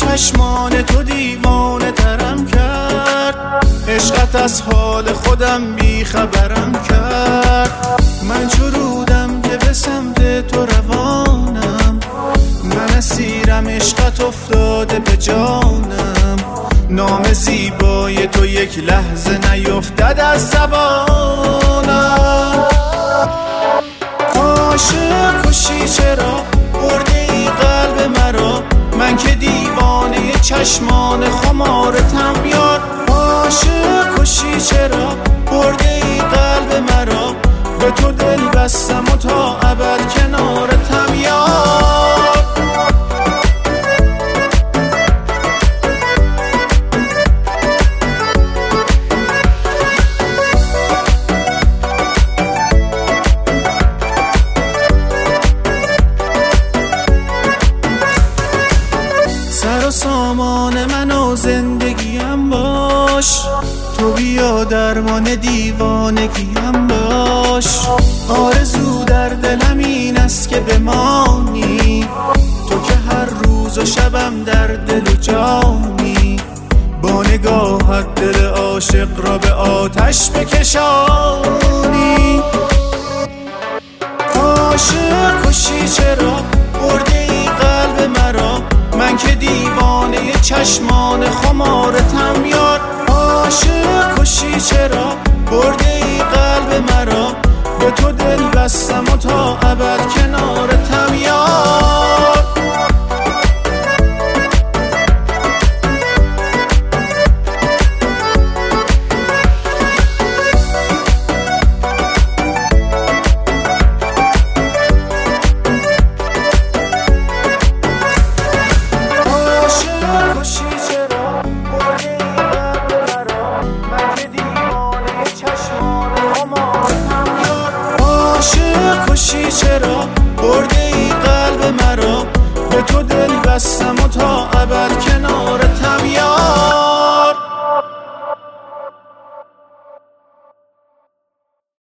چشمان تو دیوانه ترم کرد، عشقت از حال خودم بیخبرم کرد. من چرودم که به سمت تو روانم، من اسیرم عشقت افتاده به جانم. نام زیبای تو یک لحظه نیفتد از زبانم. عاشق کشی چرا برده ای قلب مرا، من که دیوانه چشمان خمارتم یار. عاشق کشی چرا برده ای قلب مرا، به تو دل بستم و تا ابد کنارتم یار. سر و سامان من و زندگیم باش، تو بیا درمان دیوانگیم باش. آرزو در دلم این است که بمانی، تو که هر روز و شبم در دل و جانی. با نگاهت دل عاشق را به آتش بکشانی. عاشق کشی چرا برده ای قلب مرا، من که دیوانه چشمان خمارتم یار. عاشق کشی چرا